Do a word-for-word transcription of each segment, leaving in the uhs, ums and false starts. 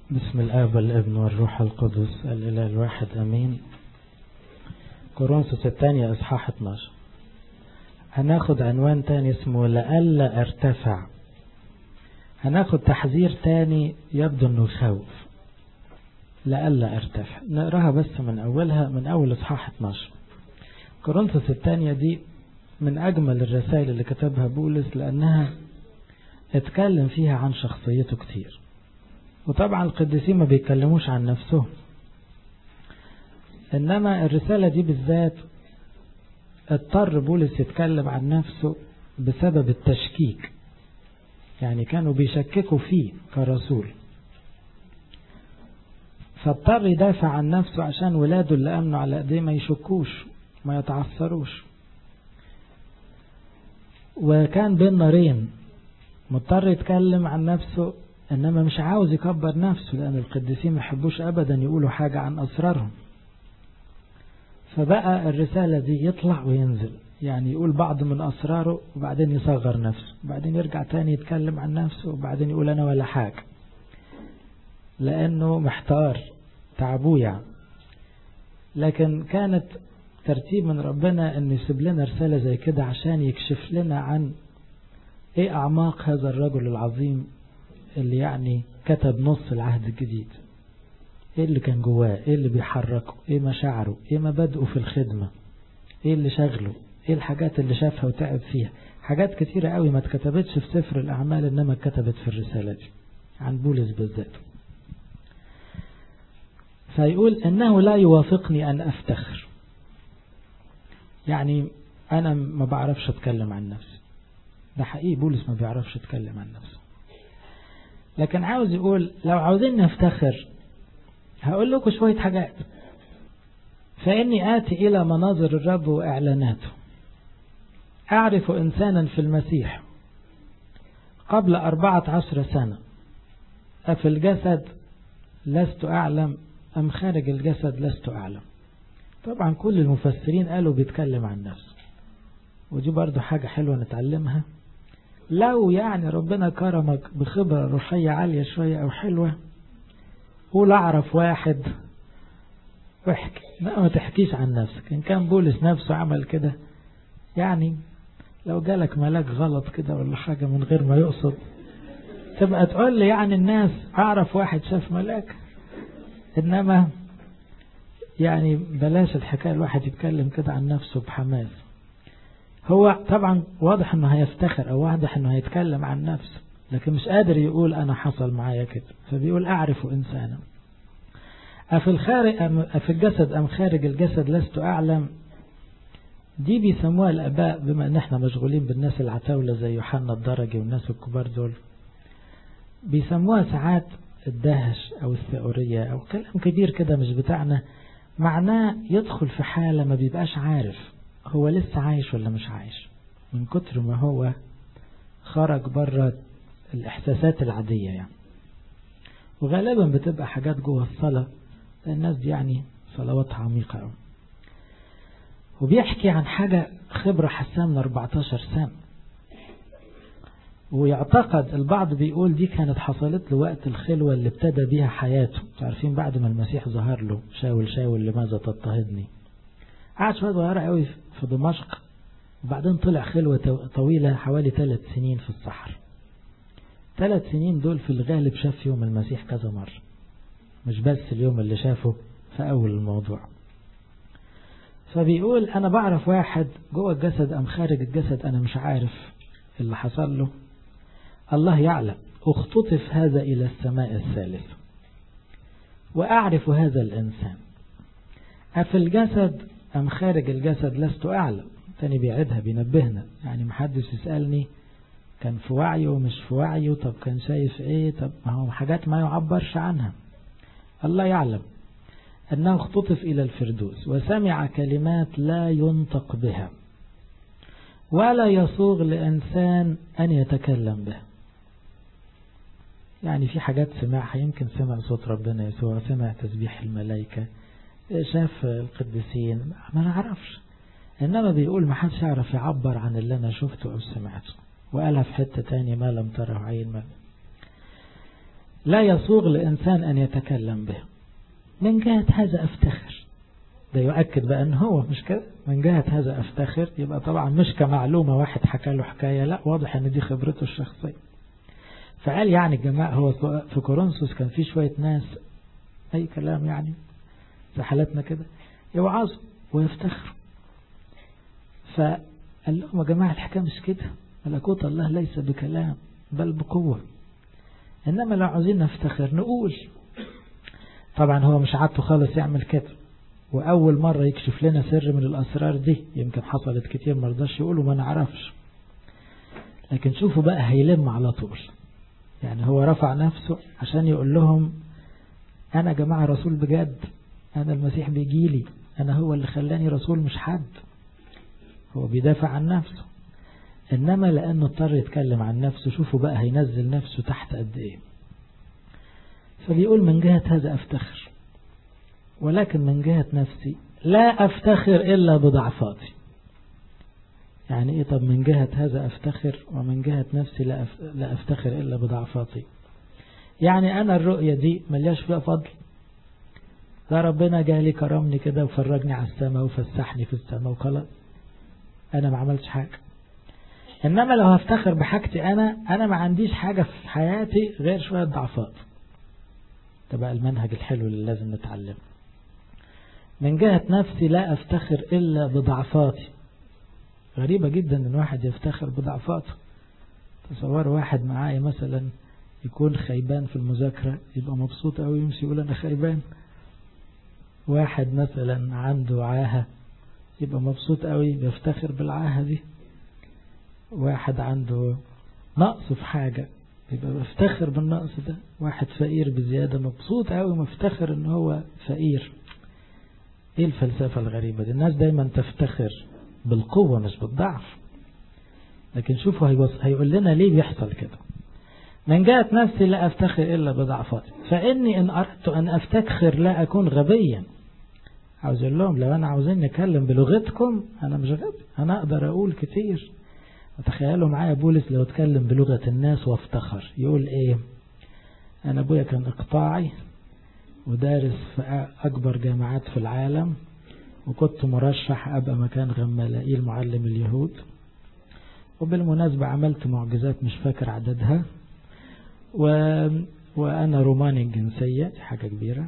بسم الآب والابن والروح القدس الإله الواحد أمين. كورنثوس الثانية إصحاح اتناشر. هناخد عنوان تاني اسمه لألا ارتفع. هناخد تحذير تاني يبدو انه يخوف، لألا ارتفع. نقراها بس من أولها، من أول إصحاح اتناشر. كورنثوس الثانية دي من أجمل الرسائل اللي كتبها بولس، لأنها اتكلم فيها عن شخصيته كتير. وطبعا القديسين ما بيتكلموش عن نفسهم، إنما الرسالة دي بالذات اضطر بولس يتكلم عن نفسه بسبب التشكيك. يعني كانوا بيشككوا فيه كرسول، فاضطر يدافع عن نفسه عشان ولاده اللي أمنوا على ايديه ما يشكوش ما يتعثروش. وكان بين نارين، مضطر يتكلم عن نفسه إنما مش عاوز يكبر نفسه، لأن القديسين ما يحبوش أبدا يقولوا حاجة عن أسرارهم. فبقى الرسالة دي يطلع وينزل، يعني يقول بعض من أسراره وبعدين يصغر نفسه، وبعدين يرجع تاني يتكلم عن نفسه وبعدين يقول أنا ولا حاجة، لأنه محتار تعبوه يعني. لكن كانت ترتيب من ربنا أن يسيب لنا رسالة زي كده عشان يكشف لنا عن إيه أعماق هذا الرجل العظيم اللي يعني كتب نص العهد الجديد. ايه اللي كان جواه، ايه اللي بيحركه، ايه مشاعره، ايه مبادئه في الخدمة، ايه اللي شغله، ايه الحاجات اللي شافها وتعب فيها. حاجات كتيرة قوي ما اتكتبتش في سفر الأعمال، انما اتكتبت في الرسالة دي عن بولس بالذات. فيقول انه لا يوافقني ان افتخر. يعني انا ما بعرفش اتكلم عن نفسي، ده حقيقي بولس ما بيعرفش يتكلم عن نفسه. لكن عاوز يقول لو عاوزين نفتخر هقول لكم شوية حاجات. فإني آتي إلى مناظر الرب وإعلاناته، أعرف إنسانا في المسيح قبل أربعة عشر سنة، أفي الجسد لست أعلم أم خارج الجسد لست أعلم. طبعا كل المفسرين قالوا بيتكلم عن نفسه، ودي برضو حاجة حلوة نتعلمها. لو يعني ربنا كرمك بخبرة روحية عالية شوية أو حلوة، قول أعرف واحد واحكي، ما تحكيش عن نفسك. إن كان بولس نفسه عمل كده، يعني لو جالك ملاك غلط كده ولا حاجة من غير ما يقصد، تبقى تقول لي يعني الناس أعرف واحد شاف ملاك. إنما يعني بلاش الحكاية الواحد يتكلم كده عن نفسه بحماس. هو طبعا واضح أنه هيفتخر أو واضح أنه هيتكلم عن نفسه، لكن مش قادر يقول أنا حصل معايا كده، فبيقول أعرف إنسانا. أفي الخارج أم أفي الجسد أم خارج الجسد لست أعلم. دي بيسموها الآباء، بما أن احنا مشغولين بالناس العتاولة زي يوحنا الدرجي والناس الكبار دول، بيسموها ساعات الدهش أو الثأورية أو كلام كبير كده مش بتاعنا. معناه يدخل في حالة ما بيبقاش عارف هو لسه عايش ولا مش عايش، من كتر ما هو خرج بره الإحساسات العادية يعني. وغالبا بتبقى حاجات جوه الصلاة، الناس دي يعني صلواتها عميقة أوي. وبيحكي عن حاجة خبرة حسام من أربعتاشر سنة، ويعتقد البعض بيقول دي كانت حصلت له وقت الخلوة اللي ابتدى بيها حياته. تعرفين بعد ما المسيح ظهر له، شاول شاول لماذا تضطهدني، قعد شوية صغيرة قوي في دمشق، وبعدين طلع خلوة طويلة حوالي ثلاث سنين في الصحراء. ثلاث سنين دول في الغالب شاف فيهم المسيح كذا مرة، مش بس اليوم اللي شافه في أول الموضوع. فبيقول أنا بعرف واحد جوه الجسد أم خارج الجسد، أنا مش عارف اللي حصل له، الله يعلم. اختطف هذا إلى السماء الثالثة وأعرف هذا الإنسان. أفي الجسد أم خارج الجسد لست أعلم. تاني بيعيدها بينبهنا، يعني محدش يسألني كان في وعيه ومش في وعيه، طب كان شايف ايه، طب ما هو حاجات ما يعبرش عنها. الله يعلم أنه اختطف إلى الفردوس وسمع كلمات لا ينطق بها ولا يصوغ لإنسان أن يتكلم به. يعني في حاجات سمعها، يمكن سمع صوت ربنا يسوع، سمع تسبيح الملائكة، شاف القديسين، ما نعرفش. إنما بيقول ما حدش يعرف يعبر عن اللي أنا شفته أو سمعته. وقالها في حتة تانية ما لم تره عين. ما لا يسوغ لإنسان أن يتكلم به. من جهة هذا أفتخر. ده يؤكد بأن هو مش كده. من جهة هذا أفتخر يبقى طبعا مش كمعلومة واحد حكى له حكاية، لا، واضح أن دي خبرته الشخصية. فقال يعني الجماعة، هو في كورنثوس كان في شوية ناس أي كلام يعني في حالتنا كده يوعظوا ويفتخروا. فقال لهم يا جماعة الحكاية مش كده، ملكوت الله ليس بكلام بل بقوة. إنما لو عاوزين نفتخر نقول. طبعا هو مش عادته خالص يعمل كده، وأول مرة يكشف لنا سر من الأسرار دي، يمكن حصلت كتير مرضاش يقولوا ما نعرفش. لكن شوفوا بقى هيلم على طول. يعني هو رفع نفسه عشان يقول لهم أنا جماعة رسول بجد، أنا المسيح بيجيلي، أنا هو اللي خلاني رسول مش حد. هو بيدافع عن نفسه. إنما لأنه اضطر يتكلم عن نفسه، شوفوا بقى هينزل نفسه تحت قد إيه. فبيقول من جهة هذا أفتخر، ولكن من جهة نفسي لا أفتخر إلا بضعفاتي. يعني إيه؟ طب من جهة هذا أفتخر ومن جهة نفسي لا أفتخر إلا بضعفاتي. يعني أنا الرؤية دي ملياش فيها فضل. ده ربنا جالي كرمني كده وفرجني على السماء وفسحني في السماء وخلاص، أنا ما عملتش حاجة. إنما لو هفتخر بحاجتي أنا أنا ما عنديش حاجة في حياتي غير شوية ضعفات. ده بقى المنهج الحلو اللي لازم نتعلمه. من جهة نفسي لا أفتخر إلا بضعفاتي. غريبة جدا أن واحد يفتخر بضعفاته. تصور واحد معايا مثلا يكون خيبان في المذاكرة يبقى مبسوط أو يمشي يقول أنا خيبان. واحد مثلا عنده عاهة يبقى مبسوط قوي بيفتخر بالعاهة دي. واحد عنده نقص في حاجة يبقى بيفتخر بالنقص ده. واحد فقير بزيادة مبسوط قوي مفتخر ان هو فقير. ايه الفلسفة الغريبة دي؟ الناس دايما تفتخر بالقوة مش بالضعف. لكن شوفوا هيقول لنا ليه بيحصل كده. من جهة نفسي لا أفتخر إلا بضعفاتي، فإني إن أردت أن أفتخر لا أكون غبيا. عاوز أقول لهم لو أنا عاوزين نتكلم بلغتكم أنا مش غبي، أنا أقدر أقول كتير. تخيلوا معايا بولس لو اتكلم بلغة الناس وافتخر يقول إيه؟ أنا أبويا كان إقطاعي ودارس في أكبر جامعات في العالم، وكنت مرشح أبقى مكان غمالائيل معلم اليهود، وبالمناسبة عملت معجزات مش فاكر عددها، و... وأنا روماني الجنسية، دي حاجة كبيرة،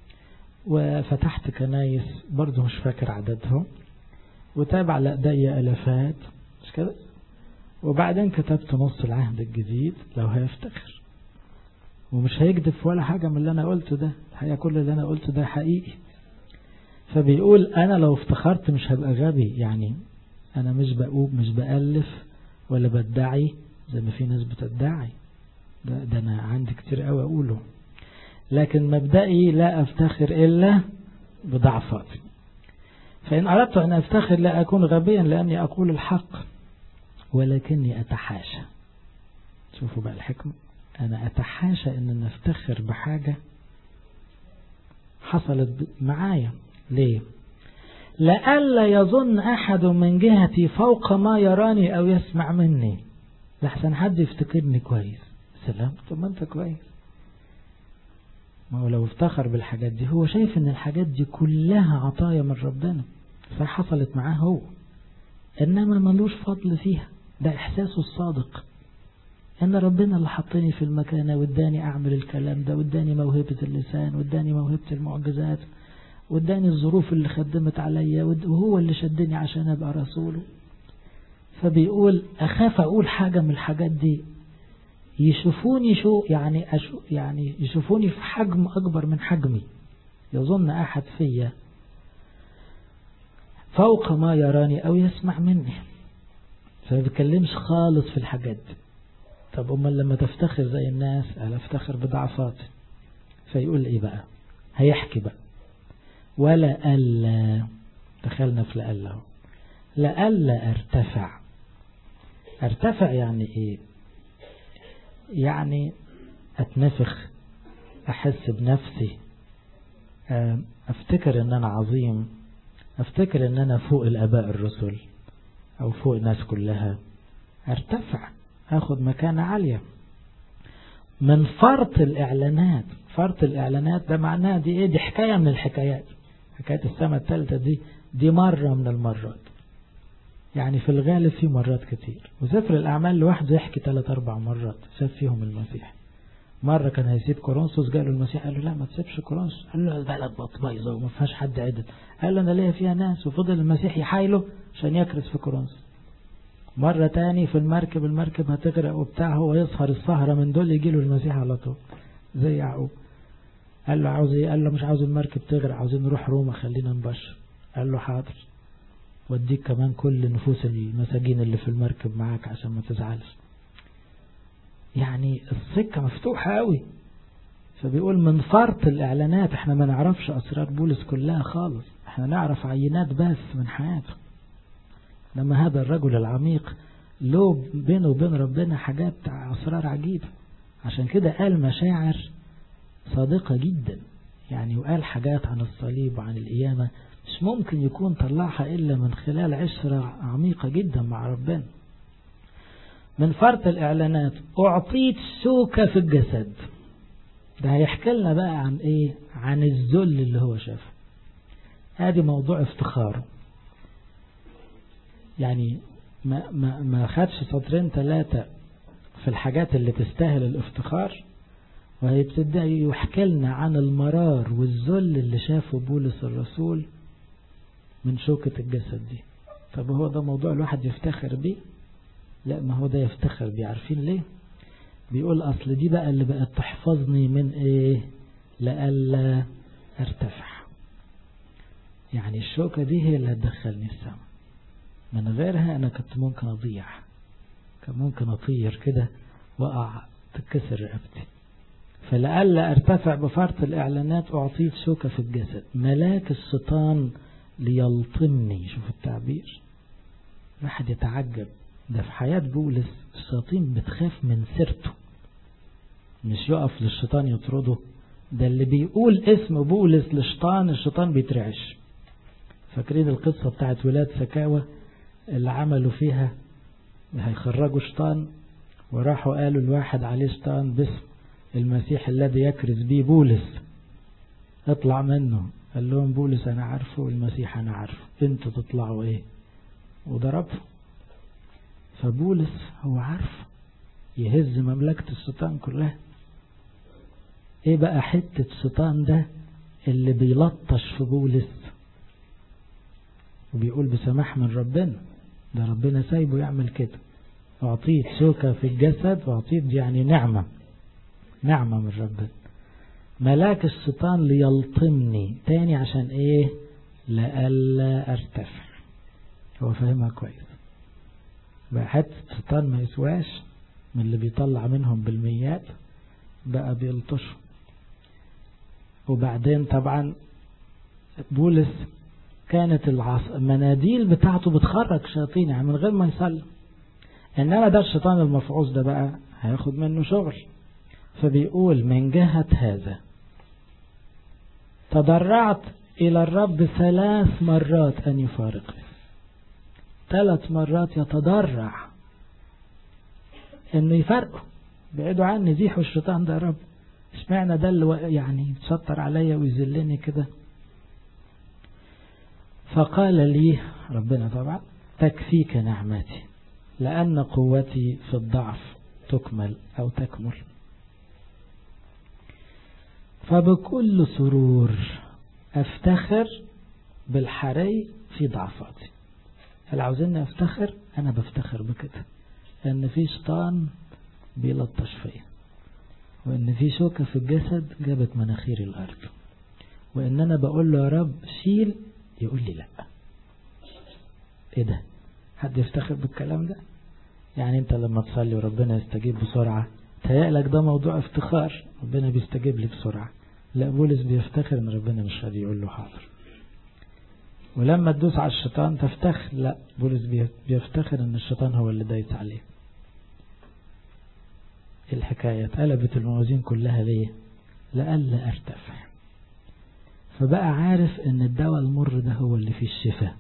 وفتحت كنايس برضو مش فاكر عددهم، وتابع لأدي ألفات مش كده، وبعدين كتبت نص العهد الجديد. لو هيفتخر ومش هيكذب ولا حاجة من اللي أنا قلته ده، الحقيقة كل اللي أنا قلته ده حقيقي. فبيقول أنا لو افتخرت مش هبقى غبي. يعني أنا مش بقول مش بألف ولا بدعي زي ما في ناس بتدعي، ده, ده أنا عندي كتير قوي أقوله. لكن مبدئي لا أفتخر إلا بضعفاتي. فإن أردت أن أفتخر لا أكون غبيا لأني أقول الحق ولكني أتحاشى. شوفوا بقى الحكمة، أنا أتحاشى أن نفتخر بحاجة حصلت معايا. ليه؟ لألا يظن أحد من جهتي فوق ما يراني أو يسمع مني. لحسن حد يفتكرني كويس. سلام، طب ما أنت كويس. ما هو لو افتخر بالحاجات دي هو شايف أن الحاجات دي كلها عطايا من ربنا فحصلت معاه هو، إنما ملوش فضل فيها. ده إحساسه الصادق أن ربنا اللي حطني في المكانة واداني أعمل الكلام ده، واداني موهبة اللسان، واداني موهبة المعجزات، واداني الظروف اللي خدمت عليا، وهو اللي شدني عشان أبقى رسوله. فبيقول أخاف أقول حاجة من الحاجات دي يشوفوني شو يعني أشو يعني يشوفوني في حجم أكبر من حجمي، يظن أحد فيا فوق ما يراني أو يسمع مني. فما بيكلمش خالص في الحاجات دي. طب أمال لما تفتخر زي الناس؟ أنا أفتخر بضعفاتي. فيقول إيه بقى؟ هيحكي بقى ولا ألا، دخلنا في لألا، لألا أرتفع. أرتفع يعني إيه؟ يعني أتنفخ، أحس بنفسي، أفتكر أن أنا عظيم، أفتكر أن أنا فوق الآباء الرسل أو فوق الناس كلها، أرتفع، أخذ مكانة عالية. من فرط الإعلانات. فرط الإعلانات ده معناه دي إيه؟ دي حكاية من الحكايات. حكاية السماء الثالثة دي دي مرة من المرات، يعني في الغالب في مرات كتير. وسفر الأعمال لوحده يحكي ثلاث أربع مرات شاف فيهم المسيح. مرة كان هيسيب كورنثوس، جاله المسيح قال له لا ما تسيبش كورنثوس، قال له البلد بايظة وما فيهاش حد عدل، قال له أنا ليا فيها ناس، وفضل المسيح يحايله عشان يكرس في كورنثوس. مرة تاني في المركب، المركب هتغرق وبتاع، هو يسهر السهرة من دول يجي له المسيح على طول زي يعقوب. قال له عاوز ايه؟ قال له مش عاوز المركب تغرق، عاوزين نروح روما خلينا نبشر. قال له حاضر، وديك كمان كل نفوس المساجين اللي في المركب معاك عشان ما تزعلش. يعني السكة مفتوحة قوي. فبيقول من فرط الإعلانات. احنا ما نعرفش أسرار بولس كلها خالص، احنا نعرف عينات بس من حياته. لما هذا الرجل العميق له بينه وبين ربنا حاجات أسرار عجيبة، عشان كده قال مشاعر صادقة جدا يعني، وقال حاجات عن الصليب وعن القيامة مش ممكن يكون طلعها إلا من خلال عشرة عميقة جدا مع ربنا. من فرط الإعلانات أعطيت شوكة في الجسد. ده هيحكي لنا بقى عن إيه؟ عن الذل اللي هو شافه. هذه موضوع افتخاره يعني، ما, ما, ما خدش سطرين ثلاثة في الحاجات اللي تستاهل الافتخار، وهيبتدأ يحكي لنا عن المرار والذل اللي شافه بولس الرسول من شوكة الجسد دي. طب هو ده موضوع الواحد يفتخر بيه؟ لا، ما هو ده يفتخر بيه. عارفين ليه؟ بيقول أصل دي بقى اللي بقت تحفظني من إيه؟ لألا ارتفع. يعني الشوكة دي هي اللي هتدخلني السماء، من غيرها أنا كنت ممكن أضيع، كان ممكن أطير كده وقع تكسر رقبتي. فلألا ارتفع بفرط الإعلانات أعطيت شوكة في الجسد، ملاك الشيطان ليلطمني. شوف التعبير، واحد يتعجب. ده في حياة بولس الشياطين بتخاف من سيرته، مش يقف للشيطان يطرده. ده اللي بيقول اسم بولس للشيطان الشيطان بيترعش. فاكرين القصة بتاعت ولاد سكاوى اللي عملوا فيها هيخرجوا شيطان، وراحوا قالوا الواحد عليه شيطان باسم المسيح الذي يكرز به بولس، اطلع منه. قال لهم بولس انا عارفه والمسيح انا عارفه، انتوا تطلعوا ايه؟ وضربه. فبولس هو عارف يهز مملكة الشيطان كلها. ايه بقى حتة الشيطان ده اللي بيلطش في بولس وبيقول بسماح من ربنا؟ ده ربنا سايبه يعمل كده. اعطيت شوكة في الجسد، واعطيت يعني نعمة، نعمة من ربنا. ملاك الشيطان ليلطمني تاني عشان ايه؟ لألا ارتفع. هو فاهمها كويس بقى. حتى الشيطان ما يسواش من اللي بيطلع منهم بالميات، بقى بيلطشوا. وبعدين طبعا بولس كانت المناديل بتاعته بتخرج شياطين يعني من غير ما يسلم. انما ده الشيطان المفعوص ده بقى هياخد منه شغل. فبيقول من جهة هذا تضرعت إلى الرب ثلاث مرات أن يفارقني. ثلاث مرات يتضرع إنه يفارقه، بعيدوا عني، زيحوا الشيطان ده يا رب. اشمعنى ده اللي يعني يتستر عليا ويذلني كده؟ فقال لي ربنا طبعا تكفيك نعمتي لأن قوتي في الضعف تكمل أو تكمل. فبكل سرور أفتخر بالحري في ضعفاتي. هل عاوزين أفتخر؟ أنا بفتخر بكده، أن في شيطان بيلطش فيا، وأن في شوكة في الجسد جابت مناخير الأرض، وأن أنا بقول له يا رب شيل، يقول لي لا. إيه ده؟ حد يفتخر بالكلام ده؟ يعني أنت لما تصلي وربنا يستجيب بسرعة تهيألك ده موضوع افتخار، ربنا بيستجيب لي بسرعة. لا، بولس بيفتخر ان ربنا مش راضي يقول له حاضر. ولما تدوس على الشيطان تفتخر، لا، بولس بيفتخر ان الشيطان هو اللي دايس عليه. الحكاية اتقلبت الموازين كلها ليه؟ لألا ارتفع. فبقى عارف ان الدواء المر ده هو اللي فيه الشفاء.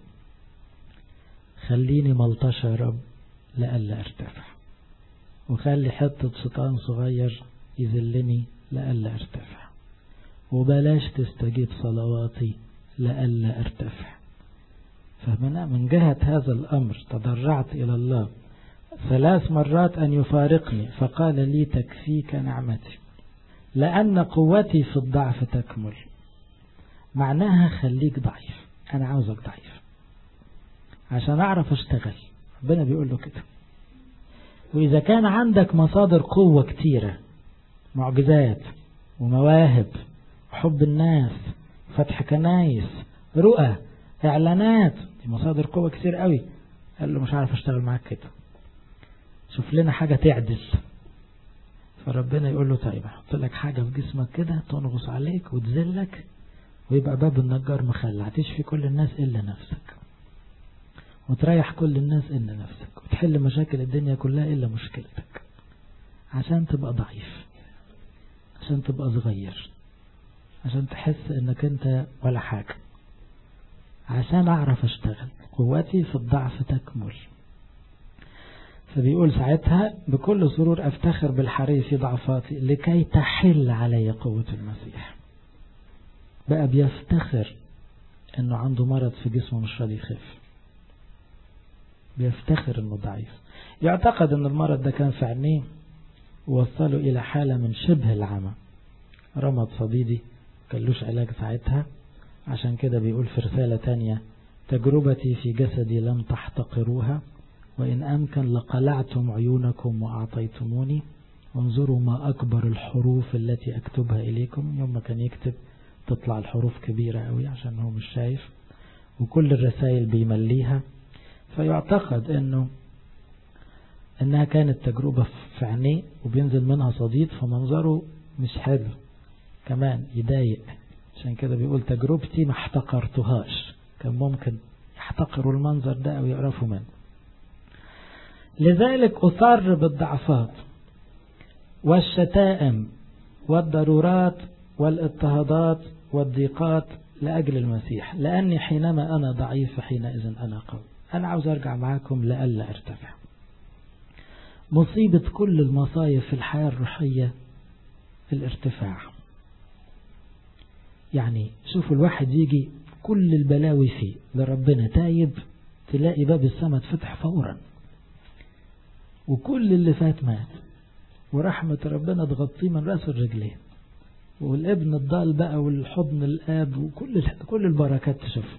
خليني ملطشة يا رب لألا ارتفع، وخلي حتة شيطان صغير يذلني لألا ارتفع، وبلاش تستجيب صلواتي لألا ارتفع. فمن من جهة هذا الأمر تضرعت إلى الله ثلاث مرات أن يفارقني، فقال لي تكفيك نعمتي لأن قوتي في الضعف تكمل. معناها خليك ضعيف، أنا عاوزك ضعيف عشان أعرف أشتغل. ربنا بيقول له كده. وإذا كان عندك مصادر قوة كتيرة، معجزات ومواهب وحب الناس، فتح كنايس، رؤى، إعلانات، دي مصادر قوة كتير قوي، قال له مش عارف أشتغل معاك كده، شوف لنا حاجة تعدل. فربنا يقول له طيب احط لك حاجة في جسمك كده تنغص عليك وتذلك، ويبقى باب النجار مخلع، تشفي كل الناس إلا نفسك، وتريح كل الناس إلا نفسك، وتحل مشاكل الدنيا كلها إلا مشكلتك، عشان تبقى ضعيف، عشان تبقى صغير، عشان تحس انك انت ولا حاجة، عشان اعرف اشتغل. قوتي في الضعف تكمل. فبيقول ساعتها بكل سرور افتخر بالحري في ضعفاتي لكي تحل علي قوة المسيح. بقى بيفتخر انه عنده مرض في جسمه مش راضي يخف، بيفتخر انه ضعيف. يعتقد ان المرض ده كان في عينيه ووصله الى حالة من شبه العمى، رمض صديدي كلوش علاج ساعتها. عشان كده بيقول في رسالة تانية تجربتي في جسدي لم تحتقروها، وإن أمكن لقلعتم عيونكم وأعطيتموني، وانظروا ما أكبر الحروف التي أكتبها إليكم. يوم ما كان يكتب تطلع الحروف كبيرة قوي عشان هو مش شايف، وكل الرسائل بيمليها. فيعتقد أنه أنها كانت تجربة في عينيه وبينزل منها صديد، فمنظره مش حلو كمان يضايق. عشان كده بيقول تجربتي ما احتقرتهاش، كان ممكن يحتقروا المنظر ده أو يعرفوا منه. لذلك أصر بالضعفات والشتائم والضرورات والاضطهادات والضيقات لأجل المسيح، لأني حينما أنا ضعيف حينئذ أنا قوي. أنا عاوز أرجع معاكم لألا أرتفع. مصيبة كل المصايب في الحياة الروحية الارتفاع. يعني شوفوا الواحد يجي كل البلاوي فيه لربنا تايب، تلاقي باب السماء اتفتح فورا، وكل اللي فات مات، ورحمة ربنا تغطيه من رأسه الرجلين، والابن الضال بقى والحضن الآب وكل كل البركات تشوفه.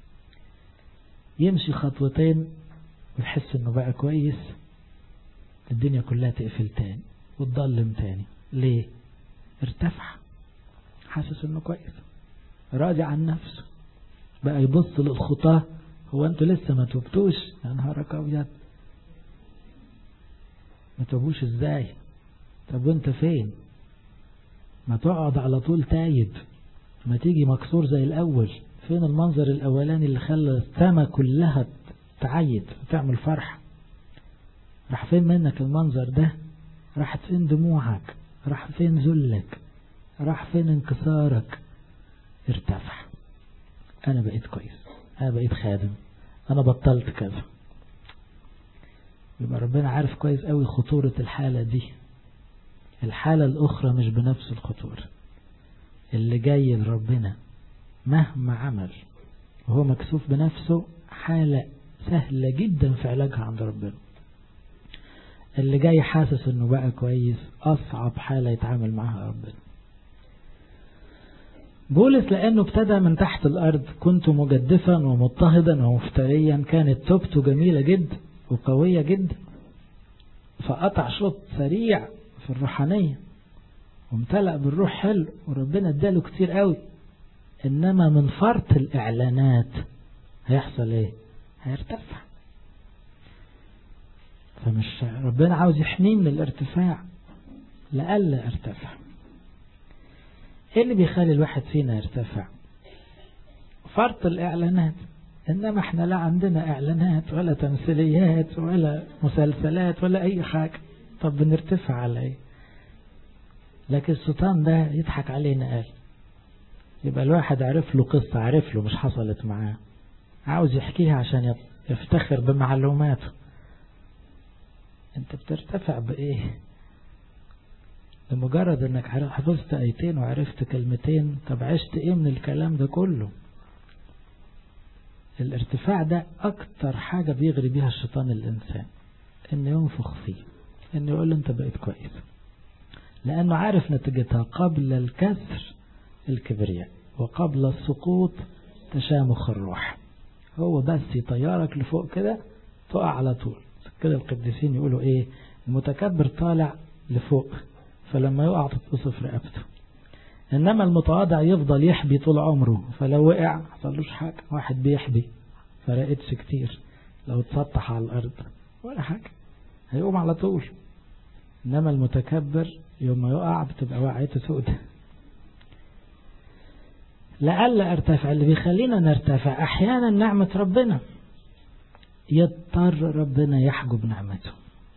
يمشي خطوتين ويحس انه بقى كويس، الدنيا كلها تقفل تاني وتضلم تاني. ليه؟ ارتفع، حاسس انه كويس، راضي عن نفسه، بقى يبص للخطاه، هو انتوا لسه ما توبتوش؟ يا نهارك ابيض، ما توبوش ازاي؟ طب وانت فين؟ ما تقعد على طول تايب، ما تيجي مكسور زي الاول. فين المنظر الاولاني اللي خلى السما كلها تعيد وتعمل فرح؟ راح فين منك المنظر ده؟ راحت فين دموعك؟ راح فين ذلك؟ راح فين انكسارك؟ ارتفع. انا بقيت كويس، انا بقيت خادم، انا بطلت كذا. يبقى ربنا عارف كويس قوي خطورة الحالة دي. الحالة الاخرى مش بنفس الخطورة. اللي جاي لربنا مهما عمل وهو مكسوف بنفسه حالة سهلة جدا في علاجها عند ربنا. اللي جاي حاسس انه بقى كويس اصعب حالة يتعامل معها ربنا. بولس لأنه ابتدى من تحت الأرض، كنت مجدفا ومضطهدا ومفتريا، كانت توبته جميلة جدا وقوية جدا، فقطع شوط سريع في الروحانية وامتلأ بالروح حلو وربنا اداله كتير قوي. إنما من فرط الإعلانات هيحصل ايه؟ هيرتفع. فمش ربنا عاوز يحميه من الارتفاع لألا ارتفع. ايه اللي بيخلي الواحد فينا يرتفع؟ فرط الإعلانات. إنما احنا لا عندنا إعلانات ولا تمثيليات ولا مسلسلات ولا أي حاجة، طب بنرتفع على ايه؟ لكن الشيطان ده يضحك علينا. قال يبقى الواحد عرف له قصة، عرف له مش حصلت معاه، عاوز يحكيها عشان يفتخر بمعلوماته. انت بترتفع بإيه؟ لمجرد انك حفظت ايتين وعرفت كلمتين، طب عشت ايه من الكلام ده كله؟ الارتفاع ده اكتر حاجة بيغري بيها الشيطان الانسان، انه ينفخ فيه، انه يقول انت بقيت كويس، لانه عارف نتيجتها قبل الكسر الكبرياء وقبل السقوط تشامخ الروح. هو بس يطيرك لفوق كده تقع على طول. كده القديسين يقولوا ايه؟ المتكبر طالع لفوق فلما يقع تتصف رقبته، انما المتواضع يفضل يحبي طول عمره، فلو وقع حصلوش حاجة. واحد بيحبي فرقتش كتير، لو اتسطح على الارض ولا حاجة هيقوم على طول. انما المتكبر يوم ما يقع بتبقى وقعته سودة. لألا ارتفع، اللي بيخلينا نرتفع احيانا نعمة ربنا، يضطر ربنا يحجب نعمته.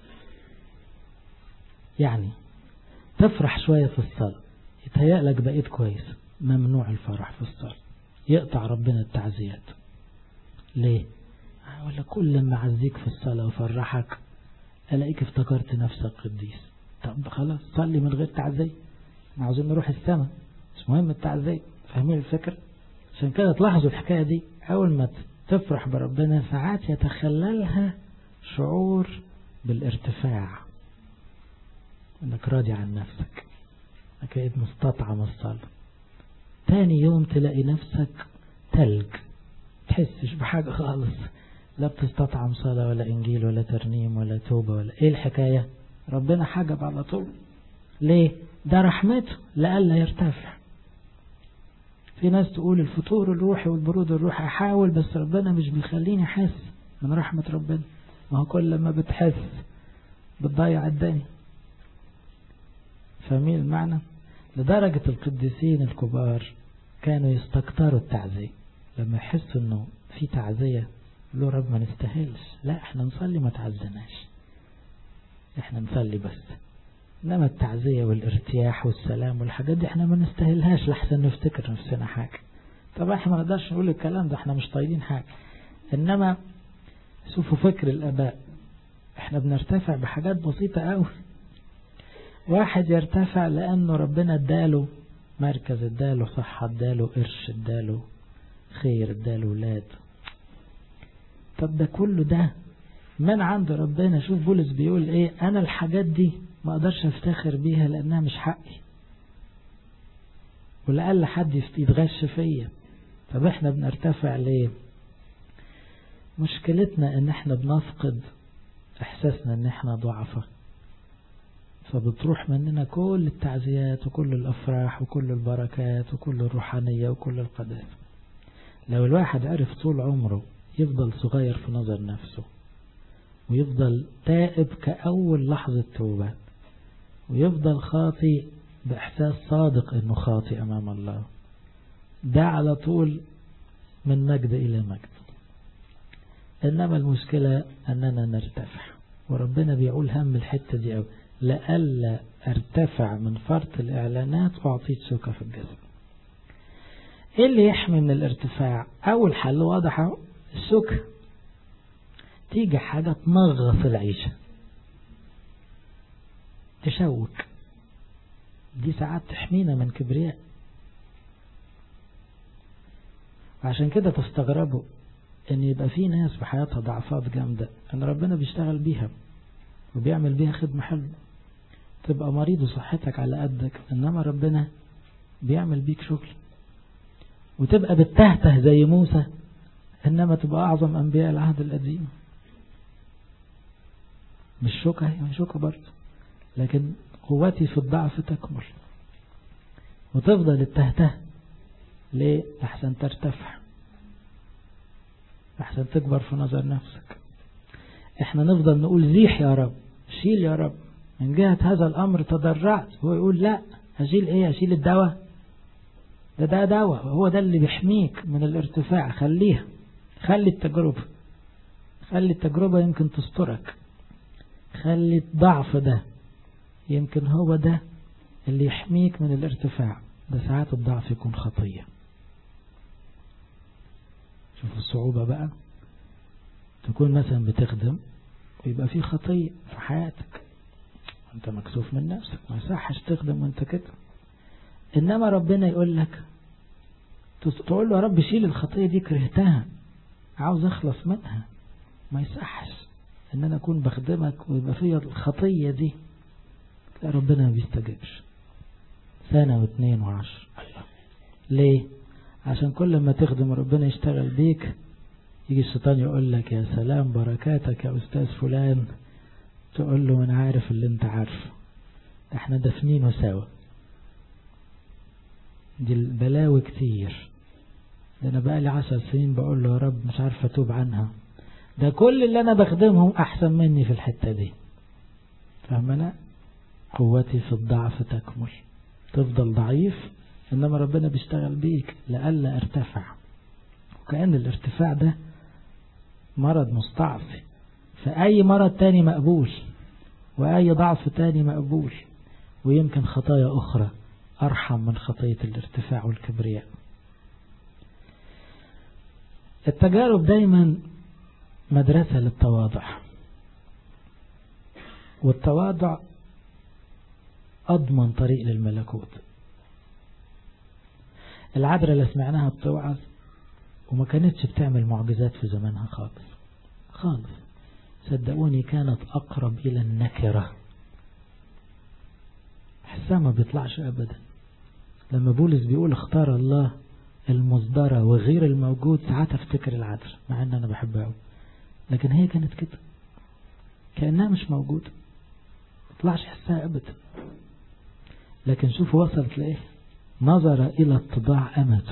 يعني تفرح شوية في الصلاة يتهيألك بقيت كويس، ممنوع الفرح في الصلاة، يقطع ربنا التعزيات. ليه؟ ولا كل ما عزيك في الصلاة وفرحك ألاقيك افتكرت نفسك قديس. طب خلاص صلي من غير تعزية، عاوزين نروح السماء، مش مهم التعزية. فاهمين الفكرة؟ عشان كده تلاحظوا الحكاية دي، أول ما تفرح بربنا ساعات يتخللها شعور بالارتفاع، انك راضي عن نفسك، اكيد مستطعم الصلاة. تاني يوم تلاقي نفسك تلج، تحسش بحاجة خالص، لا بتستطعم صلاة ولا انجيل ولا ترنيم ولا توبة ولا ايه الحكاية. ربنا حجب على طول. ليه؟ ده رحمته لألا يرتفع. في ناس تقول الفتور الروحي والبرود الروحي، احاول بس ربنا مش بيخليني احس من رحمة ربنا. ما هو كل ما بتحس بتضيع الدنيا. فاهمين المعنى؟ لدرجة القديسين الكبار كانوا يستكتروا التعزية، لما يحسوا انه في تعزية يقولوا رب ما نستاهلش، لا احنا نصلي ما تعزناش، احنا نصلي بس، انما التعزية والارتياح والسلام والحاجات دي احنا ما نستاهلهاش، لحسن نفتكر نفسنا حاجة. طبعا احنا ما نقدرش نقول الكلام ده، احنا مش طايلين حاجة. انما شوفوا فكر الاباء، احنا بنرتفع بحاجات بسيطة قوي. واحد يرتفع لأنه ربنا اداله مركز، اداله صحة، اداله قرش، اداله خير، اداله ولاد. طب ده كله ده من عند ربنا. شوف بولس بيقول ايه؟ انا الحاجات دي ما اقدرش افتخر بيها لانها مش حقي، ولأقل حد يتغش فيا. طب احنا بنرتفع ليه؟ مشكلتنا ان احنا بنفقد احساسنا ان احنا ضعفة، فبتروح مننا كل التعزيات وكل الأفراح وكل البركات وكل الروحانية وكل القداسة. لو الواحد عرف طول عمره يفضل صغير في نظر نفسه، ويفضل تائب كأول لحظة توبة، ويفضل خاطئ بإحساس صادق إنه خاطئ أمام الله، ده على طول من مجد إلى مجد. إنما المشكلة أننا نرتفع، وربنا بيقول هم الحتة دي أوي، لألا ارتفع من فرط الإعلانات وأعطيت سكة في الجسد. إيه اللي يحمي من الارتفاع؟ أول حل واضح، السكة. تيجي حاجة تنغص العيشة، تشوك، دي ساعات تحمينا من كبرياء. وعشان كده تستغربوا ان يبقى في ناس بحياتها ضعفات جامدة، ان ربنا بيشتغل بيها وبيعمل بيها خدمة حلوة. تبقى مريض وصحتك على قدك، انما ربنا بيعمل بيك شغل. وتبقى بتهته زي موسى، انما تبقى اعظم انبياء العهد القديم. مش شوكة، هي شوكة برضه، لكن قوتي في الضعف تكمل. وتفضل التهته ليه؟ احسن ترتفع، احسن تكبر في نظر نفسك. احنا نفضل نقول زيح يا رب، شيل يا رب، من جهة هذا الامر تضرعت. هو يقول لا، هشيل ايه؟ هشيل الدواء؟ ده ده دواء، هو ده اللي بيحميك من الارتفاع. خليها، خلي التجربة، خلي التجربة يمكن تسترك، خلي الضعف ده يمكن هو ده اللي يحميك من الارتفاع. ده ساعات الضعف يكون خطية. شوفوا الصعوبة بقى، تكون مثلا بتخدم ويبقى في خطية في حياتك، وانت مكسوف من نفسك، ما يصحش تخدم وانت كده. انما ربنا يقول لك تقول له يا رب شيل الخطية دي، كرهتها عاوز اخلص منها، ما يصحش ان انا اكون بخدمك ويبقى فيها الخطية دي. لا، ربنا ما بيستجبش. سنة واثنين وعشر. الله. ليه؟ عشان كل ما تخدم ربنا يشتغل بيك، يجي الشيطان يقول لك يا سلام بركاتك يا أستاذ فلان، تقول له أنا عارف اللي أنت عارفه، احنا دفنينه سوا. دي البلاوي كتير. ده أنا بقالي عشر سنين بقول له يا رب مش عارف أتوب عنها، ده كل اللي أنا بخدمهم أحسن مني في الحتة دي. فهمنا؟ قوتي في الضعف تكمل. تفضل ضعيف، إنما ربنا بيشتغل بيك لألا ارتفع. وكأن الارتفاع ده مرض مستعصي، فأي مرض تاني مقبول، وأي ضعف تاني مقبول، ويمكن خطايا أخرى أرحم من خطية الارتفاع والكبرياء. التجارب دايما مدرسة للتواضع، والتواضع أضمن طريق للملكوت. العذراء اللي سمعناها بتوعظ وما كانتش بتعمل معجزات في زمانها خالص خالص، صدقوني كانت أقرب إلى النكرة، حسها ما بيطلعش أبدا. لما بولس بيقول اختار الله المصدرة وغير الموجود، ساعات افتكر العذراء، مع ان انا بحبها، لكن هي كانت كده كأنها مش موجودة، ما بيطلعش حسها أبدا. لكن شوفوا وصلت لإيه، نظر إلى اتضاع أمته،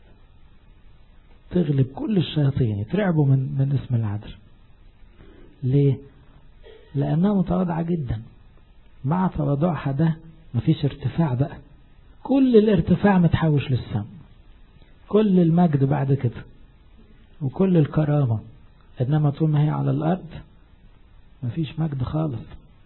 تغلب كل الشياطين، يترعبوا من, من اسم العذراء. ليه؟ لأنها متواضعة جدا. مع تواضعها ده مفيش ارتفاع بقى، كل الارتفاع متحوش للسماء، كل المجد بعد كده وكل الكرامة. إنما طول ما هي على الأرض مفيش مجد خالص.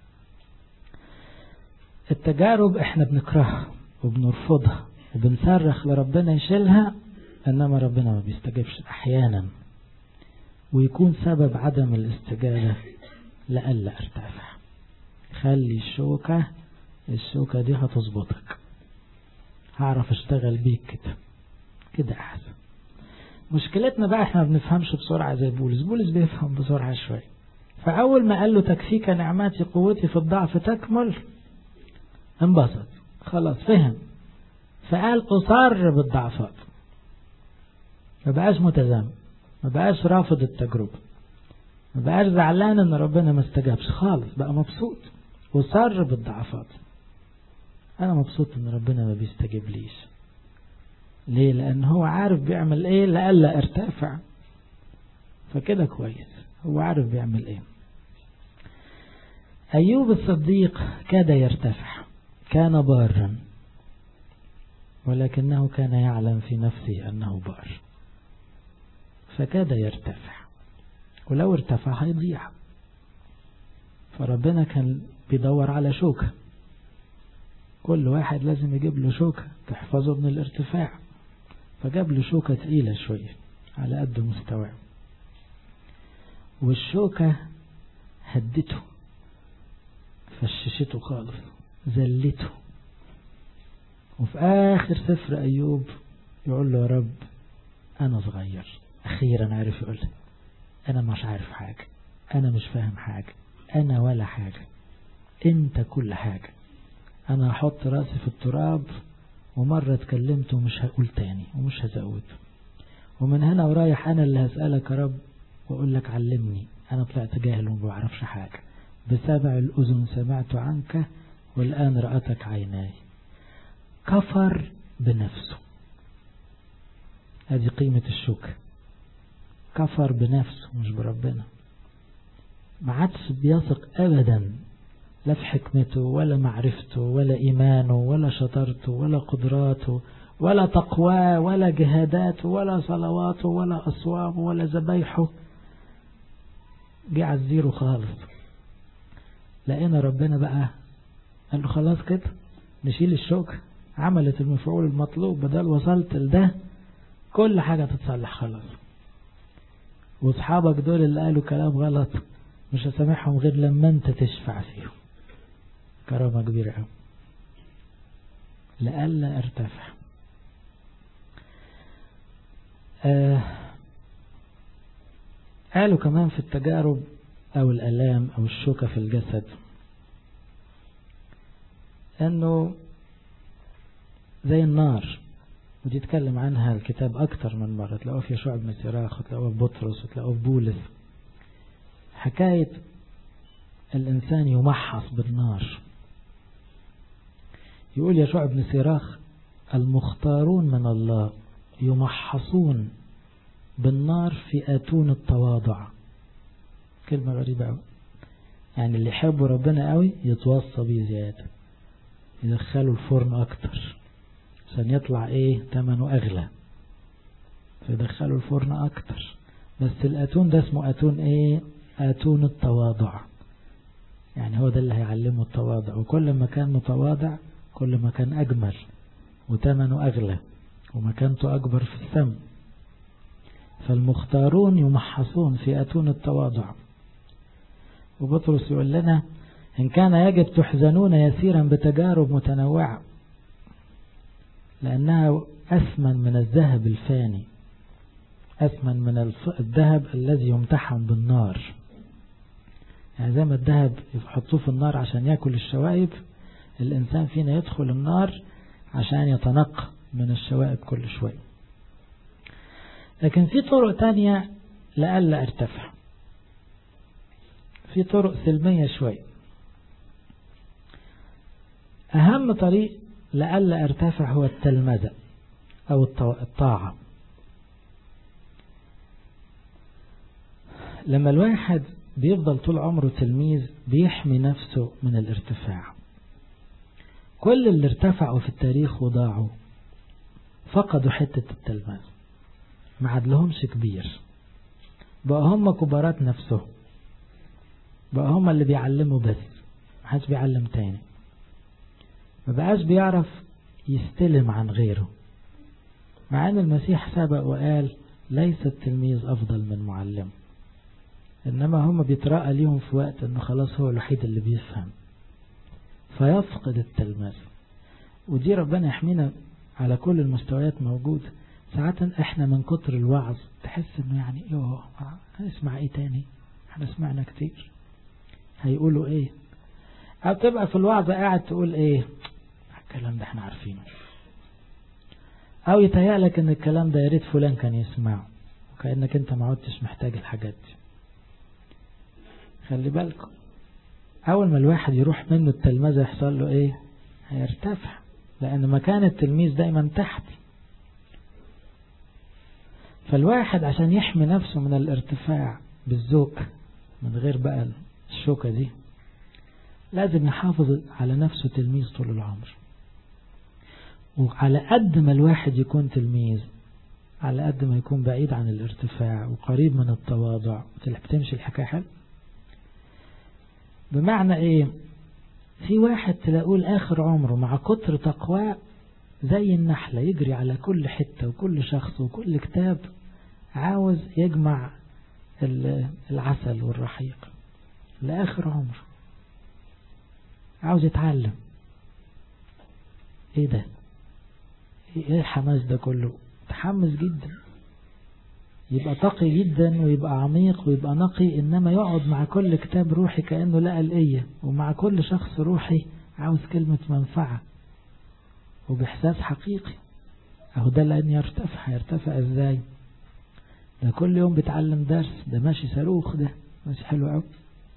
التجارب احنا بنكرهها وبنرفضها وبنصرخ لربنا يشيلها، إنما ربنا ما بيستجيبش أحيانا، ويكون سبب عدم الاستجابة لألا ارتفع. خلي الشوكة الشوكة دي هتظبطك، هعرف اشتغل بيك كده كده أحسن. مشكلتنا بقى احنا ما بنفهمش بسرعة زي بولس. بولس بيفهم بسرعة شوية، فأول ما قال له تكفيك نعماتي قوتي في الضعف تكمل، انبسط خلاص فهم، فقال أصر بالضعفات، ما بقاش متزامن، ما بقاش رافض التجربة، ما بقاش زعلان ان ربنا ما استجابش خالص، بقى مبسوط وصر بالضعفات. انا مبسوط ان ربنا ما بيستجيب ليش. ليه؟ لان هو عارف بيعمل ايه لألا ارتفع، فكده كويس، هو عارف بيعمل ايه. ايوب الصديق كاد يرتفع، كان بارا، ولكنه كان يعلم في نفسه انه بار، فكاد يرتفع، ولو ارتفع هيضيع. فربنا كان بيدور على شوكة، كل واحد لازم يجيب له شوكة تحفظه من الارتفاع، فجاب له شوكة تقيلة شوية على قد مستواه، والشوكة هدته، فششته خالص، زلته. وفي آخر سفر أيوب يقول له يا رب أنا صغير، أخيرا عارف يقول له أنا مش عارف حاجة، أنا مش فاهم حاجة، أنا ولا حاجة، أنت كل حاجة. أنا هحط رأسي في التراب، ومرة اتكلمت ومش هقول تاني ومش هزود، ومن هنا ورايح أنا اللي هسألك يا رب وأقول لك علمني، أنا طلعت جاهل وما بعرفش حاجة، بسبع الأذن سمعت عنك والآن رأتك عيناي. كفر بنفسه، هذه قيمة الشكر. كفر بنفسه مش بربنا، ما عادش بيثق أبدا لا في حكمته ولا معرفته ولا إيمانه ولا شطارته ولا قدراته ولا تقواه ولا جهاداته ولا صلواته ولا أصوامه ولا ذبايحه، جه على الزيرو خالص. لقينا ربنا بقى قال له خلاص كده نشيل الشوكة، عملت المفعول المطلوب، بدل وصلت لده كل حاجة تتصلح خلاص. واصحابك دول اللي قالوا كلام غلط مش هسامحهم غير لما انت تشفع فيهم، كرامة كبيرة أوي. لألا ارتفع. آه قالوا كمان في التجارب أو الألام أو الشوكة في الجسد أنه زي النار، ودي تكلم عنها الكتاب أكتر من مرة، تلاقوه في يشوع بن سراخ وتلاقوه في بطرس وتلاقوه في بولس، حكاية الإنسان يمحص بالنار. يقول يشوع بن سراخ المختارون من الله يمحصون بالنار في آتون التواضع. كلمة غريبة أوي، يعني اللي يحبوا ربنا أوي يتوصى بيه زيادة، يدخلوا الفرن أكتر عشان يطلع إيه ثمنه أغلى، فيدخلوا الفرن أكتر. بس الآتون ده اسمه آتون إيه؟ آتون التواضع، يعني هو ده اللي هيعلمه التواضع، وكل ما كان متواضع كل ما كان أجمل وثمنه أغلى ومكانته أكبر في السم. فالمختارون يمحصون في آتون التواضع. وبطرس يقول لنا إن كان يجب تحزنون يسيرا بتجارب متنوعة لأنها أثمن من الذهب الفاني، أثمن من الذهب الذي يمتحن بالنار. يعني زي ما الذهب يحطوه في النار عشان يأكل الشوائب، الإنسان فينا يدخل النار عشان يتنقى من الشوائب كل شوية. لكن في طرق تانية لألا ارتفع، في طرق سلمية شوية. أهم طريق لألا ارتفع هو التلمذة أو الطاعة. لما الواحد بيفضل طول عمره تلميذ بيحمي نفسه من الارتفاع. كل اللي ارتفعوا في التاريخ وضاعوا فقدوا حتة التلمذة، ما عدلهمش كبير، بقى هم كبارات نفسهم، بقى هم اللي بيعلموا بس ما حدش بيعلم تاني، ما بقاش بيعرف يستلم عن غيره. مع ان المسيح سبق وقال ليس التلميذ افضل من معلم، انما هم بيترقى ليهم في وقت انه خلاص هو الوحيد اللي بيفهم فيفقد التلمذة. ودي ربنا يحمينا على كل المستويات موجود. ساعات احنا من كتر الوعظ تحس انه يعني يوه هنسمع ايه تاني، احنا سمعنا كتير، هيقولوا ايه، او تبقى في الوعظ قاعد تقول ايه الكلام ده احنا عارفينه، او يتهيألك ان الكلام ده ياريت فلان كان يسمعه، وكأنك انت ما عدتش محتاج الحاجات دي. خلي بالكم اول ما الواحد يروح منه التلمذة يحصل له ايه؟ هيرتفع، لان مكان التلميذ دايما تحت. فالواحد عشان يحمي نفسه من الارتفاع بالذوق من غير بقى الشوكة دي لازم يحافظ على نفسه تلميذ طول العمر. وعلى قد ما الواحد يكون تلميذ على قد ما يكون بعيد عن الارتفاع وقريب من التواضع بتمشي الحكاية حلو. بمعنى ايه؟ في واحد تلاقوه لآخر عمره مع كتر تقواه زي النحلة يجري على كل حتة وكل شخص وكل كتاب، عاوز يجمع العسل والرحيق لآخر عمره، عاوز يتعلم. ايه ده؟ ايه الحماس ده كله؟ تحمس جدا، يبقى تقي جدا ويبقى عميق ويبقى نقي، انما يقعد مع كل كتاب روحي كأنه لقى الآية، ومع كل شخص روحي عاوز كلمة منفعة وبإحساس حقيقي. اهو ده لأن يرتفع. يرتفع ازاي؟ ده كل يوم بيتعلم درس، ده ماشي صاروخ، ده ماشي حلو قوي.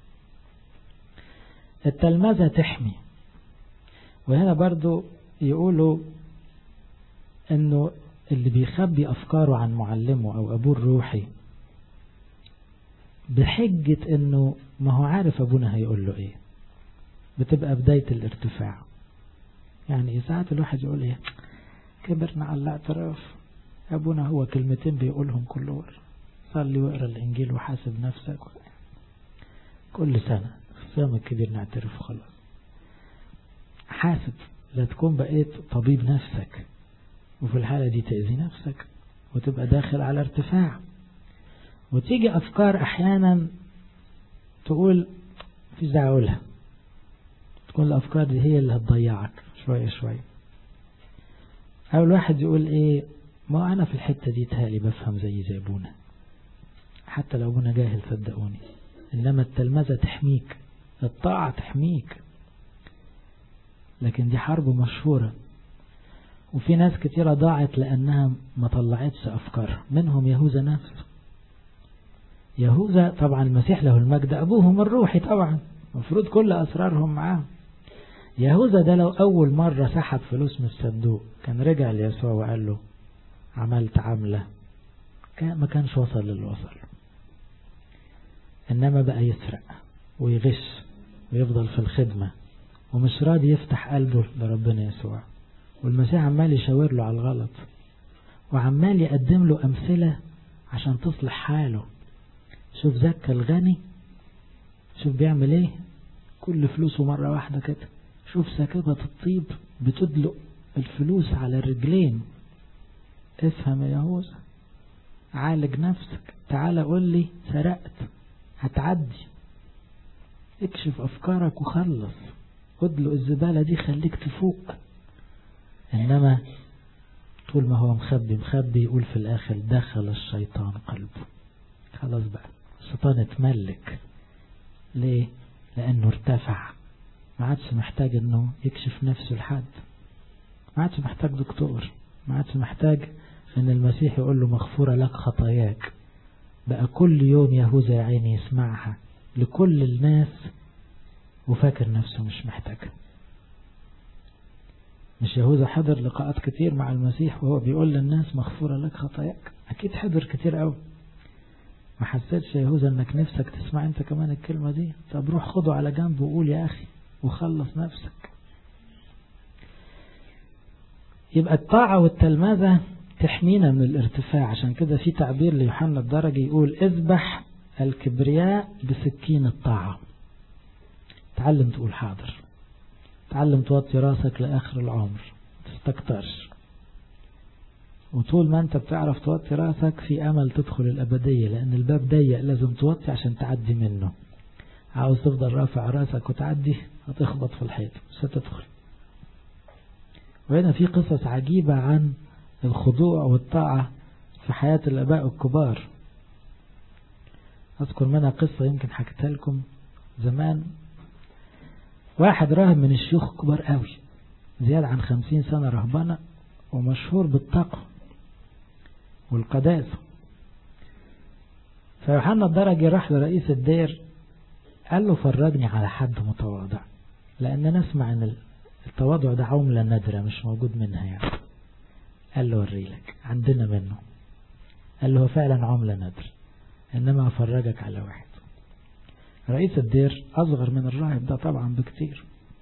التلمذة تحمي. وهنا برضو يقولوا انه اللي بيخبي افكاره عن معلمه او ابوه الروحي بحجة انه ما هو عارف ابونا هيقول له ايه، بتبقى بداية الارتفاع. يعني ساعات الواحد يقول ايه كبرنا على الاعتراف، ابونا هو كلمتين بيقولهم كل ورا، صلي واقرا الانجيل وحاسب نفسك كل سنة الصيام الكبير نعترف خلاص. حاسب لا تكون بقيت طبيب نفسك وفي الحالة دي تأذي نفسك وتبقى داخل على ارتفاع. وتيجي أفكار أحيانا تقول في زعولها، تكون الأفكار دي هي اللي هتضيعك شوية شوية. أول واحد يقول إيه، ما أنا في الحتة دي تهالي بفهم زي زي أبونا، حتى لو أبونا جاهل صدقوني، إنما التلمذة تحميك، الطاعة تحميك. لكن دي حرب مشهورة، وفي ناس كتيرة ضاعت لأنها ما طلعتش أفكار، منهم يهوذا نفسه. يهوذا طبعا المسيح له المجد أبوهم الروحي طبعا، مفروض كل أسرارهم معاه. يهوذا ده لو أول مرة سحب فلوس من الصندوق كان رجع ليسوع وقال له عملت عملة، كان ما كانش وصل للي وصل. إنما بقى يسرق ويغش ويفضل في الخدمة ومش راضي يفتح قلبه لربنا يسوع، والمسيح عمال يشاور له على الغلط وعمال يقدم له أمثلة عشان تصلح حاله. شوف زكى الغني، شوف بيعمل ايه، كل فلوسه مرة واحدة كده. شوف ساكبة الطيب بتدلق الفلوس على الرجلين. افهم يا يهوذا، عالج نفسك، تعال قول لي سرقت، هتعدي، اكشف افكارك وخلص، ادلق الزبالة دي خليك تفوق. انما طول ما هو مخبي مخبي يقول في الاخر دخل الشيطان قلبه. خلاص بقى الشيطان اتملك. ليه؟ لانه ارتفع، ما عادش محتاج انه يكشف نفسه لحد، ما عادش محتاج دكتور، ما عادش محتاج ان المسيح يقول له مغفورة لك خطاياك. بقى كل يوم يهوذا يا عيني يسمعها لكل الناس وفاكر نفسه مش محتاجها. مش يهوذا حضر لقاءات كتير مع المسيح وهو بيقول للناس مغفورة لك خطاياك؟ اكيد حضر كتير قوي. ما حسيتش يا يهوذا انك نفسك تسمع انت كمان الكلمة دي؟ طب روح خده على جنب وقول يا اخي وخلص نفسك. يبقى الطاعة والتلمذة تحمينا من الارتفاع. عشان كده في تعبير ليوحنا الدرجي يقول اذبح الكبرياء بسكين الطاعة. تعلم تقول حاضر، تعلم توطي راسك لآخر العمر، تستكترش. وطول ما انت بتعرف توطي راسك في امل تدخل الابدية، لان الباب ضيق لازم توطي عشان تعدي منه. عاوز تفضل رافع راسك وتعدي هتخبط في الحيط مش هتدخل. وهنا في قصص عجيبة عن الخضوع والطاعة في حياة الاباء الكبار. اذكر منها قصة يمكن حكيتها لكم زمان. واحد راهب من الشيوخ كبار قوي، زيادة عن خمسين سنة رهبانة، ومشهور بالتقوى والقداسة. فيوحنا الدرجي راح لرئيس الدير قال له فرجني على حد متواضع، لأن نسمع أن التواضع ده عملة نادرة مش موجود منها يعني. قال له وريلك عندنا منه. قال له فعلا عملة نادرة، إنما أفرجك على واحد. رئيس الدير أصغر من الراهب ده طبعا بكتير،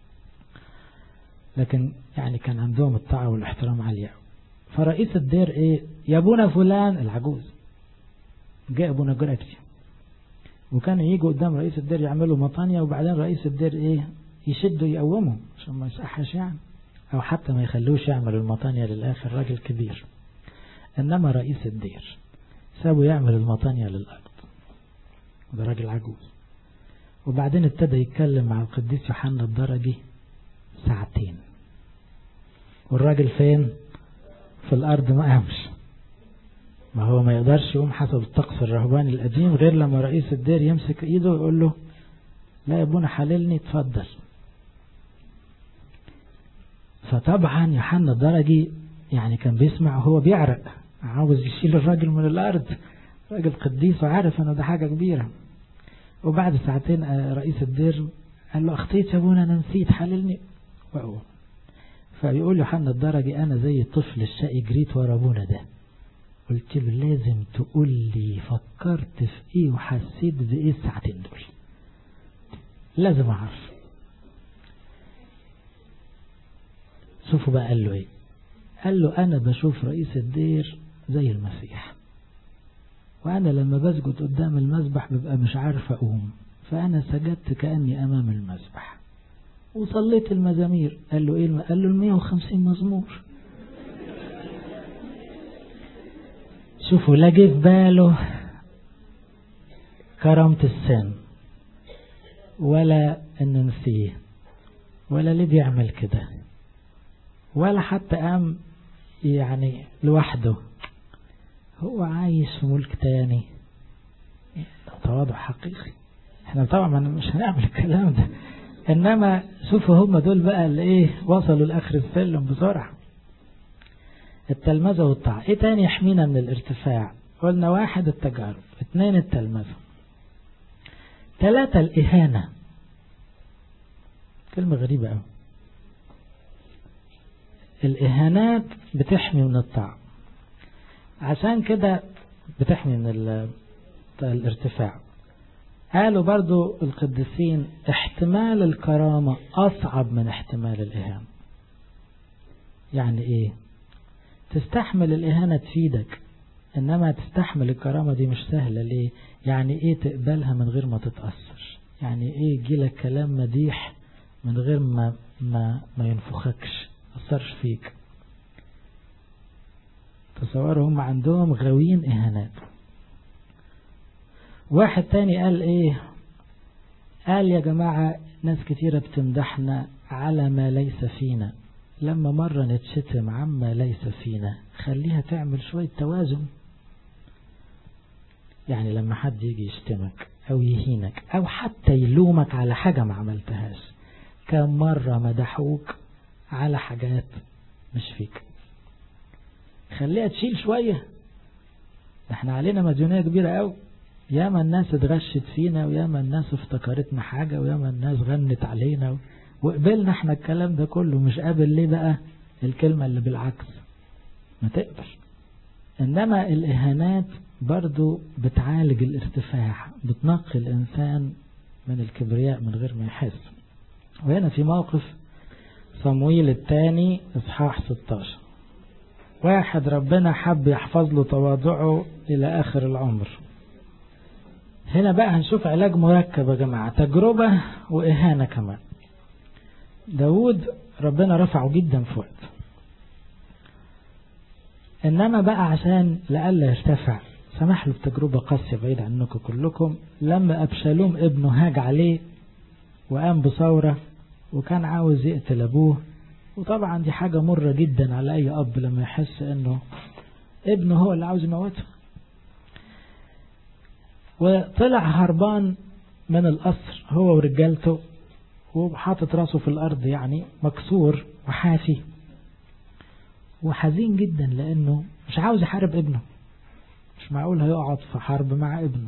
لكن يعني كان عندهم الطاعة والاحترام عالية. فرئيس الدير ايه، يا ابونا فلان العجوز، جاء ابونا جرابسي، وكان ييجوا قدام رئيس الدير يعملوا مطانية، وبعدين رئيس الدير ايه يشدوا يقوموا عشان ما يصحش يعني، او حتى ما يخلوش يعملوا المطانية للآخر، راجل كبير. انما رئيس الدير سابوا يعمل المطانية للأرض، وده راجل عجوز. وبعدين ابتدى يتكلم مع القديس يوحنا الدرجي ساعتين، والراجل فين؟ في الأرض ما قامش. ما هو ما يقدرش يقوم حسب الطقس الرهباني القديم غير لما رئيس الدير يمسك ايده ويقول له لا يا ابونا حللني اتفضل. فطبعا يوحنا الدرجي يعني كان بيسمع وهو بيعرق، عاوز يشيل الراجل من الأرض، راجل قديس وعارف انه ده حاجة كبيرة. وبعد ساعتين رئيس الدير قال له اخطيت يا ابونا انا نسيت حللني وقوم. فبيقول يوحنا الدرجي انا زي الطفل الشقي جريت ورا ابونا ده، قلت له لازم تقول لي فكرت في ايه وحسيت بايه الساعتين دول، لازم اعرف. شوفوا بقى قال له ايه، قال له انا بشوف رئيس الدير زي المسيح، وانا لما بسجد قدام المذبح ببقى مش عارف اقوم، فانا سجدت كأني امام المذبح وصليت المزامير. قال له ايه؟ قال له المية وخمسين مزمور. شوفوا لا جه في باله كرامة السن ولا ان نسيه ولا ليه بيعمل كده، ولا حتى قام يعني لوحده، هو عايش في ملك تاني. تواضع حقيقي. احنا طبعا مش هنعمل الكلام ده، انما شوفوا هم دول بقى اللي ايه وصلوا لاخر السلم بسرعة. التلمذة والطاعة. ايه تاني يحمينا من الارتفاع؟ قلنا واحد التجارب، اثنين التلمذة، ثلاثة الإهانة. كلمة غريبة قوي. الإهانات بتحمي من الطاعة، عشان كده بتحمي من الارتفاع. قالوا برضو القديسين احتمال الكرامة أصعب من احتمال الإهانة. يعني ايه؟ تستحمل الإهانة تفيدك، إنما تستحمل الكرامة دي مش سهلة. ليه؟ يعني ايه تقبلها من غير ما تتأثر؟ يعني ايه يجيلك كلام مديح من غير ما ما ما ينفخكش، أثرش فيك؟ تصوروا هم عندهم غاويين إهانات. واحد تاني قال ايه؟ قال يا جماعة ناس كتيرة بتمدحنا على ما ليس فينا، لما مرة نتشتم عما ليس فينا خليها تعمل شوية توازن. يعني لما حد يجي يشتمك او يهينك او حتى يلومك على حاجة ما عملتهاش، كم مرة مدحوك على حاجات مش فيك، خليها تشيل شوية. ده احنا علينا مديونية كبيرة قوي، ياما الناس اتغشت فينا، وياما الناس افتكرتنا حاجة، وياما الناس غنت علينا، وقبلنا احنا الكلام ده كله. مش قابل ليه بقى الكلمة اللي بالعكس؟ ما تقبل. انما الاهانات برضو بتعالج الارتفاع، بتنقي الانسان من الكبرياء من غير ما يحس. وهنا في موقف صمويل الثاني اصحاح ستاشر، واحد ربنا حب يحفظ له تواضعه الى اخر العمر. هنا بقى هنشوف علاج مركب يا جماعة، تجربة وإهانة كمان. داود ربنا رفعه جدا في وقت، إنما بقى عشان لألا يرتفع سمح له بتجربة قاسية بعيد عنكم كلكم. لما أبشالوم ابنه هاج عليه وقام بثورة وكان عاوز يقتل أبوه، وطبعا دي حاجة مرة جدا على أي أب لما يحس إنه ابنه هو اللي عاوز يموته. وطلع هربان من القصر هو ورجالته، وحاطط راسه في الأرض يعني مكسور وحافي وحزين جدا، لأنه مش عاوز يحارب ابنه. مش معقول هيقعد في حرب مع ابنه.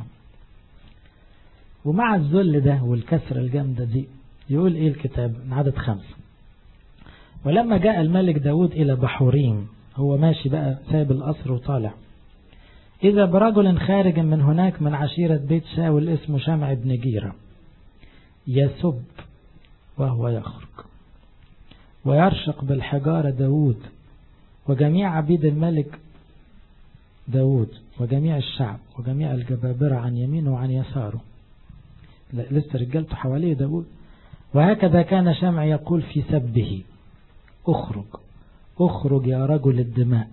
ومع الذل ده والكسرة الجامدة دي يقول ايه الكتاب من عدد خمسة؟ ولما جاء الملك داود إلى بحوريم، هو ماشي بقى سايب القصر وطالع، إذا برجل خارج من هناك من عشيرة بيت شاول اسمه شمع بن جيرة يسب وهو يخرج ويرشق بالحجارة داود وجميع عبيد الملك داود وجميع الشعب وجميع الجبابرة عن يمينه وعن يساره. لسه رجالته حواليه داود. وهكذا كان شمع يقول في سبه: اخرج اخرج يا رجل الدماء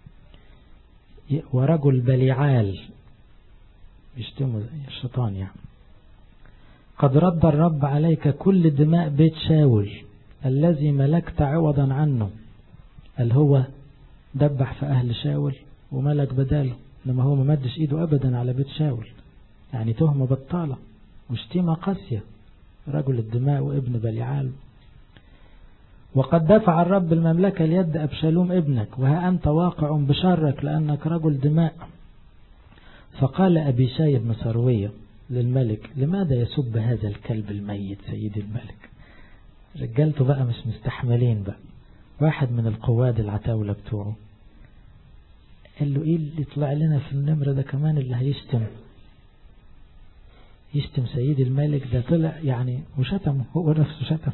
ورجل بليعال، بيشتموا الشيطان يعني. قد رد الرب عليك كل دماء بيت شاول الذي ملكت عوضا عنه. قال هو دبح في أهل شاول وملك بداله، لما هو ما مدش إيده أبدا على بيت شاول. يعني تهمة بطالة وشتيمة قاسية، رجل الدماء وابن بليعال. وقد دفع الرب المملكة ليد أبشالوم ابنك، وها أنت واقع بشرك لأنك رجل دماء. فقال أبيشاي بن سروية للملك: لماذا يسب هذا الكلب الميت سيد الملك؟ رجالته بقى مش مستحملين بقى. واحد من القواد العتاولة بتوعه قال له: ايه اللي طلع لنا في النمرة ده كمان اللي هيشتم يشتم سيد الملك؟ ده طلع يعني وشتمه هو نفسه شتم.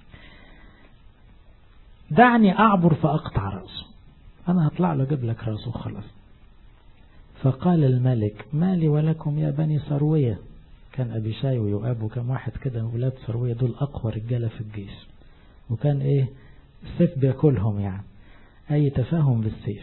دعني أعبر فأقطع رأسه، أنا هطلع له أجيب لك رأسه خلاص. فقال الملك: ما لي ولكم يا بني سروية. كان أبيشاي ويؤاب وكم واحد كده ولاد سروية، دول أقوى رجالة في الجيش، وكان إيه السيف بيأكلهم يعني، أي تفاهم بالسيف.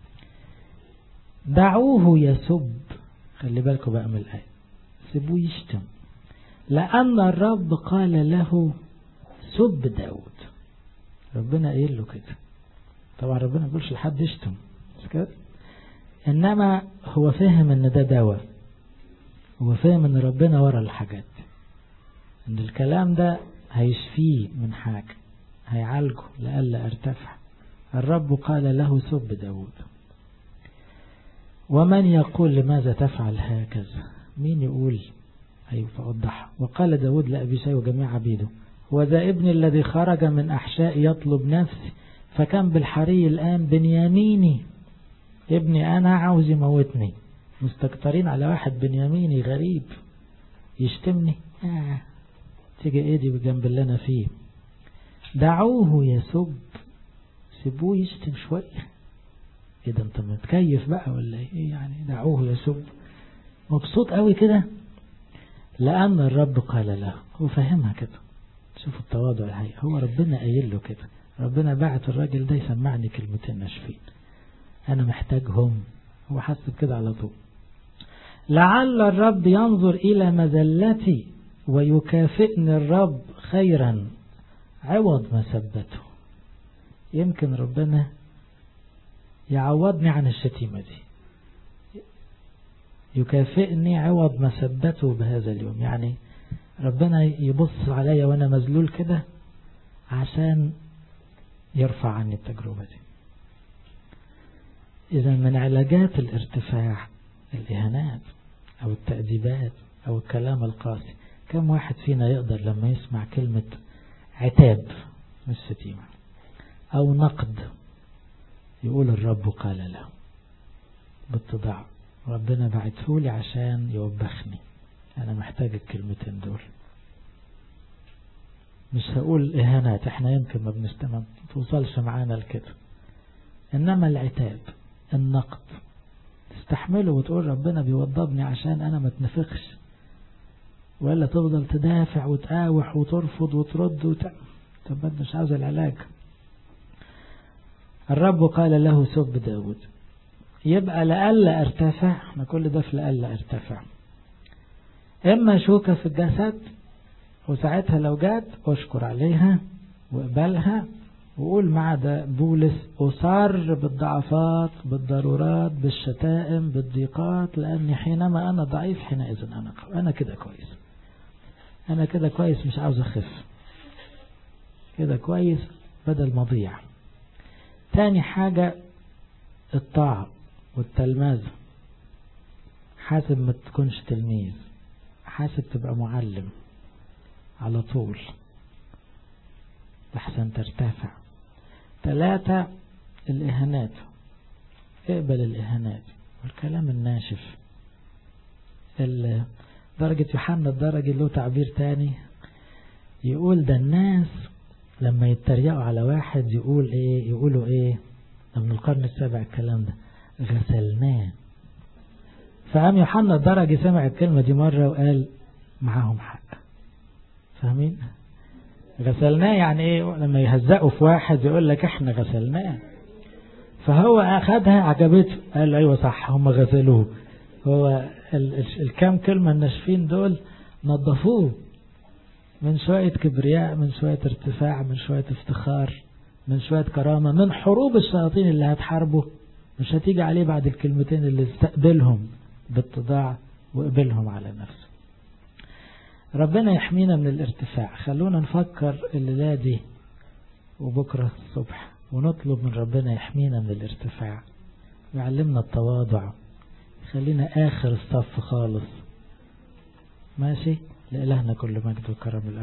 دعوه يسب، خلي بالكم بقى من الآية، سيبوه يشتم، لأن الرب قال له: سب داود. ربنا قايل له كده. طبعا ربنا ما بيقولش لحد يشتم مش كده، انما هو فهم ان ده دواء، هو فهم ان ربنا ورا الحاجات، ان الكلام ده هيشفيه من حاجة، هيعالجه لألا ارتفع. الرب قال له سب داود. ومن يقول لماذا تفعل هكذا؟ مين يقول؟ أيوة فأوضح. وقال داود لأبي شي وجميع عبيده وذا ابني الذي خرج من أحشاء يطلب نفسي، فكان بالحري الآن بنياميني. ابني أنا عاوز يموتني، مستكترين على واحد بنياميني غريب يشتمني. آه. تيجي ايدي بجنب اللي أنا فيه. دعوه يسب، سيبوه يشتم شوية. إذا أنت متكيف بقى ولا إيه يعني؟ دعوه يسب، مبسوط قوي كده، لأن الرب قال له. هو فهمها كده. شوفوا التواضع الحقيقي، هو ربنا قايل له كده. ربنا بعت الراجل ده يسمعني كلمتين ناشفين أنا محتاجهم. هو حس بكده على طول. لعل الرب ينظر إلى مذلتي ويكافئني الرب خيرا عوض ما سبته. يمكن ربنا يعوضني عن الشتيمة دي، يكافئني عوض ما سبته بهذا اليوم. يعني ربنا يبص عليا وانا مذلول كده عشان يرفع عني التجربة دي. إذا من علاجات الارتفاع الإهانات أو التأديبات أو الكلام القاسي. كم واحد فينا يقدر لما يسمع كلمة عتاب مش شتيمة أو نقد يقول الرب قال له بالتضاع، ربنا بعتهولي عشان يوبخني، أنا محتاج الكلمتين دول. مش هقول إهانات، احنا يمكن ما بنستمع توصلش معانا لكده، إنما العتاب النقد تستحمله وتقول ربنا بيوضبني عشان أنا ما تنفخش، ولا تفضل تدافع وتقاوح وترفض وترد وت... طب انت مش عاوز العلاج. الرب قال له سب داود. يبقى لألا ارتفع، احنا كل ده في لألا ارتفع. اما شوكة في الجسد، وساعتها لو جات اشكر عليها واقبلها وقول مع ده بولس أصر بالضعفات بالضرورات بالشتائم بالضيقات، لأني حينما أنا ضعيف حينئذ أنا قوي. أنا كده كويس، أنا كده كويس، مش عاوز أخف، كده كويس بدل ما أضيع. تاني حاجة الطاعة والتلمذة. حاسب ما تكونش تلميذ، حاسب تبقى معلم على طول لحسن ترتفع. ثلاثة الإهانات، اقبل الإهانات والكلام الناشف. درجة يوحنا الدرجة له تعبير تاني يقول ده الناس لما يتريقوا على واحد يقول ايه، يقولوا ايه من القرن السابع الكلام ده، غسلناه. فقام يوحنا الدرجة سمع الكلمة دي مرة وقال معاهم حق. فاهمين؟ غسلناه يعني ايه؟ لما يهزقوا في واحد يقول لك احنا غسلناه. فهو اخدها عجبته قال ايوه صح هم غسلوه. هو الكام كلمة الناشفين دول نظفوه من شوية كبرياء، من شوية ارتفاع، من شوية افتخار، من شوية كرامة، من حروب الشياطين اللي هتحاربه مش هتيجي عليه بعد الكلمتين اللي استقبلهم باتضاع وقبلهم على نفسه. ربنا يحمينا من الارتفاع. خلونا نفكر الليلة دي وبكرة الصبح ونطلب من ربنا يحمينا من الارتفاع ويعلمنا التواضع، خلينا آخر الصف خالص. ماشي؟ لإلهنا كل مجد وكرم الأبد.